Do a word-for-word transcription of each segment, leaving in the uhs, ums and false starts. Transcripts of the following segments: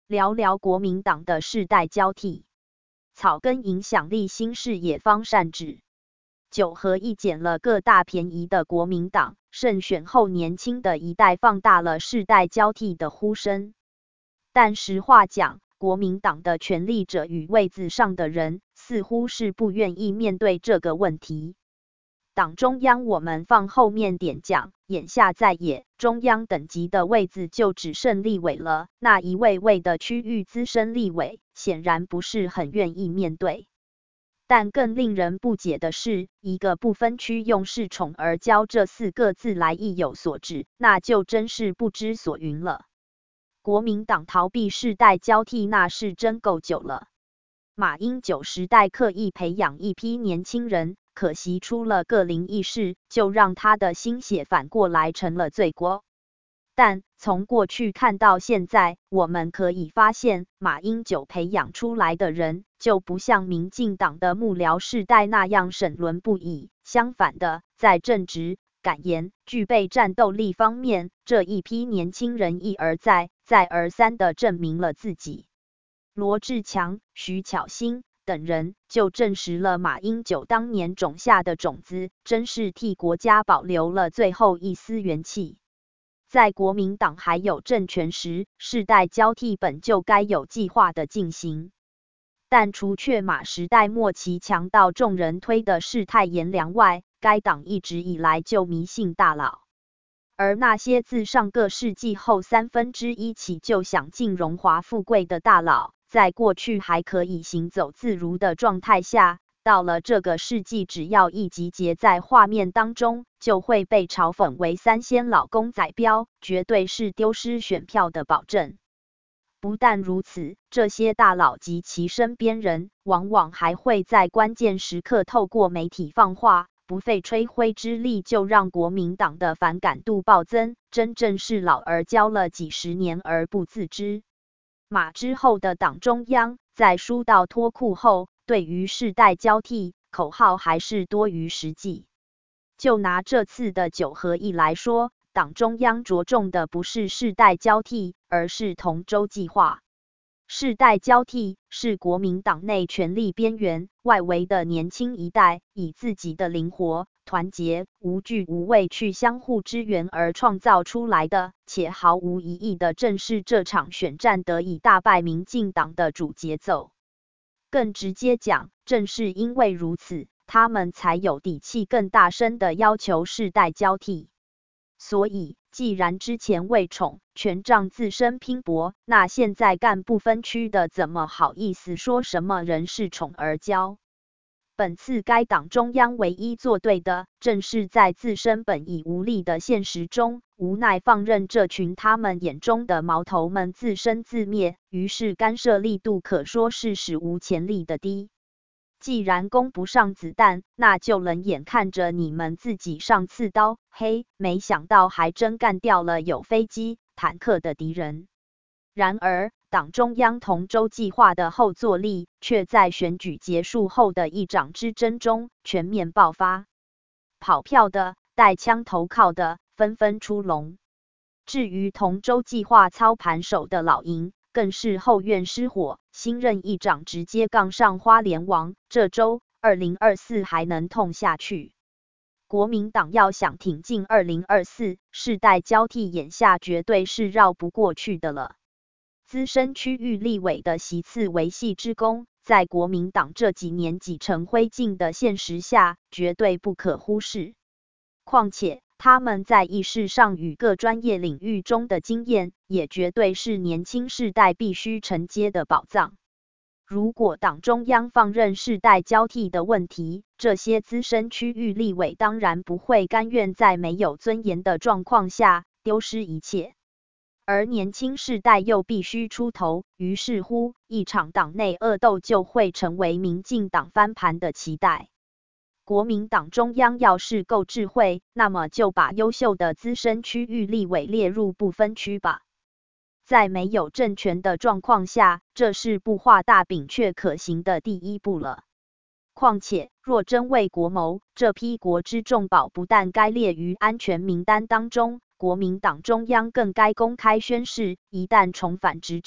聊聊国民党的世代交替，草根影响力新视野方善治。九合一捡了个大便宜的国民党，胜选后年轻的一代放大了世代交替的呼声。但实话讲，国民党的权力者与位子上的人，似乎是不愿意面对这个问题。党中央我们放后面点讲，眼下在野中央等级的位子就只剩立委了，那一位位的区域资深立委显然不是很愿意面对。但更令人不解的是，一个不分区用恃宠而骄这四个字来意有所指，那就真是不知所云了。国民党逃避世代交替那是真够久了。马英九时代刻意培养一批年轻人，可惜出了个灵异事，就让他的心血反过来成了罪过。但从过去看到现在，我们可以发现，马英九培养出来的人，就不像民进党的幕僚世代那样审伦不已。相反的，在正直、敢言、具备战斗力方面，这一批年轻人一而再、再而三地证明了自己。罗志强、徐巧芯等人就证实了马英九当年种下的种子，真是替国家保留了最后一丝元气。在国民党还有政权时，世代交替本就该有计划的进行。但除却马时代末期强到众人推的世态炎凉外，该党一直以来就迷信大佬。而那些自上个世纪后三分之一起就想尽荣华富贵的大佬，在过去还可以行走自如的状态下，到了这个世纪，只要一集结在画面当中，就会被嘲讽为三仙老公仔标，绝对是丢失选票的保证。不但如此，这些大佬及其身边人，往往还会在关键时刻透过媒体放话，不费吹灰之力就让国民党的反感度暴增，真正是老而教了几十年而不自知。马之后的党中央，在输到脱裤后，对于世代交替，口号还是多于实际。就拿这次的九合一来说，党中央着重的不是世代交替，而是同舟计划。世代交替是国民党内权力边缘、外围的年轻一代，以自己的灵活、团结、无惧无畏去相互支援而创造出来的，且毫无疑义的正是这场选战得以大败民进党的主节奏。更直接讲，正是因为如此，他们才有底气更大声的要求世代交替。所以，既然之前为宠权杖自身拼搏，那现在干不分区的怎么好意思说什么人是宠而骄？本次该党中央唯一做对的，正是在自身本已无力的现实中，无奈放任这群他们眼中的毛头们自生自灭，于是干涉力度可说是史无前例的低。既然攻不上子弹，那就冷眼看着你们自己上刺刀，嘿，没想到还真干掉了有飞机、坦克的敌人。然而，党中央同舟计划的后坐力，却在选举结束后的一掌之争中全面爆发。跑票的、带枪投靠的，纷纷出笼。至于同舟计划操盘手的老营，更是后院失火，新任议长直接杠上花莲王，这周二零二四还能痛下去。国民党要想挺进二零二四，世代交替眼下绝对是绕不过去的了。资深区域立委的席次维系之功，在国民党这几年挤成灰烬的现实下，绝对不可忽视。况且，他们在议事上与各专业领域中的经验，也绝对是年轻世代必须承接的宝藏。如果党中央放任世代交替的问题，这些资深区域立委当然不会甘愿在没有尊严的状况下丢失一切。而年轻世代又必须出头，于是乎，一场党内恶斗就会成为民进党翻盘的期待。国民党中央要是够智慧，那么就把优秀的资深区域立委列入不分区吧。在没有政权的状况下，这是不画大饼却可行的第一步了。况且，若真为国谋，这批国之重宝不但该列于安全名单当中，国民党中央更该公开宣示，一旦重返执政，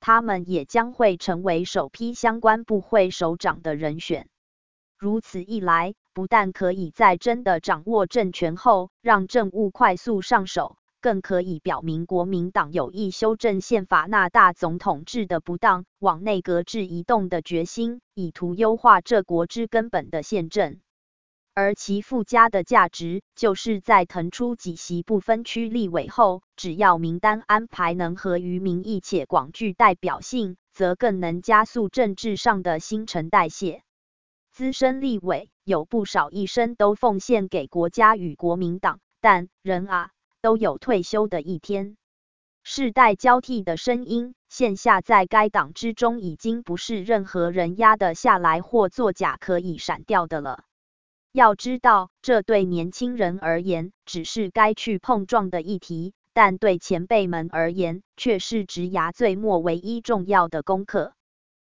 他们也将会成为首批相关部会首长的人选。如此一来，不但可以在真的掌握政权后，让政务快速上手，更可以表明国民党有意修正宪法那大总统制的不当，往内阁制移动的决心，以图优化这国之根本的宪政。而其附加的价值，就是在腾出几席不分区立委后，只要名单安排能合于民意且广具代表性，则更能加速政治上的新陈代谢。资深立委有不少一生都奉献给国家与国民党，但人啊，都有退休的一天。世代交替的声音，现下在该党之中已经不是任何人压得下来或作假可以闪掉的了。要知道，这对年轻人而言只是该去碰撞的议题，但对前辈们而言却是职涯最末唯一重要的功课。